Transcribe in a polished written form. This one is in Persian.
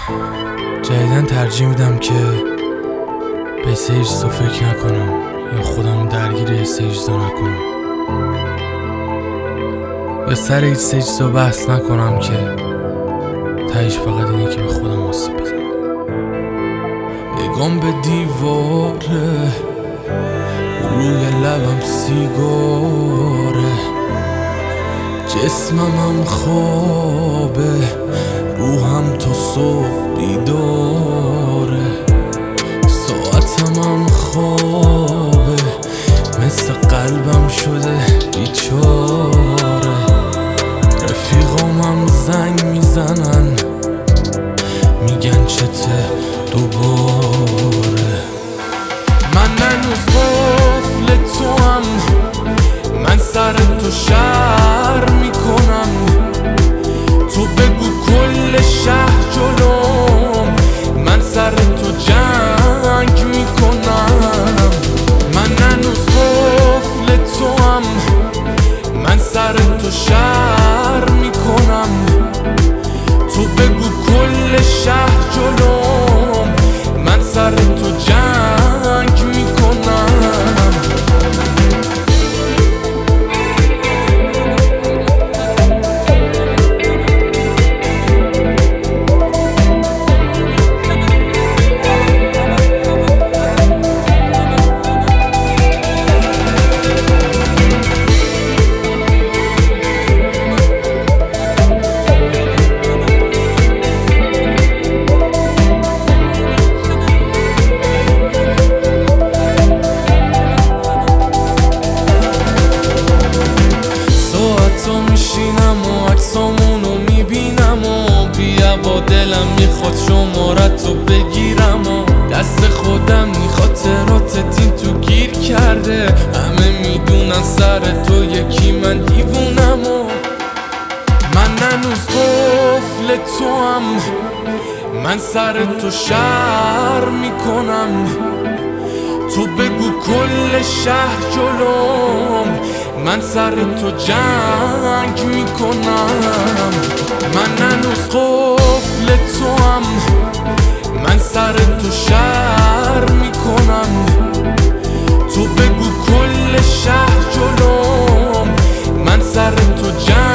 جدیدن ترجیح میدم که به سه چیزا فکر نکنم یا خودم درگیر یه سه چیزا نکنم یا سر هیچ سه چیزا بحث نکنم که تهش فقط اینه که به خودم آسیب بزنم. نگام به دیواره، روی لبم سیگاره، جسمم هم خوابه، روحم تا صبح بیداره، ساعتم هم خوابه، مثل قلبم شده بیچاره، رفیقام هم زنگ میزنن میگن چته دوباره. من هنوز قفل تو هم، من سر تو شهر میکنم، تو بگو کل شهر جلوم، من سر تو جنگ میکنم. من هنوز قفل تو هم، من سر تو شهر میکنم، تو بگو کل شهر جلوم، من سر تو جنگ میکنم. میشینم و عکسامونو میبینم و بیا دلم میخواد شمارت رو بگیرم و دست خودم خاطراتت این تو گیر کرده. همه میدونن سر تو یکی من دیوونم و من هنوز قفل تو هم، من سر تو شهر میکنم، تو بگو کل شهر جلوم، من سر تو جنگ میکنم. من هنوز قفل تو هم، من سر تو شهر میکنم، تو بگو کل شهر جلوم، من سر تو جنگ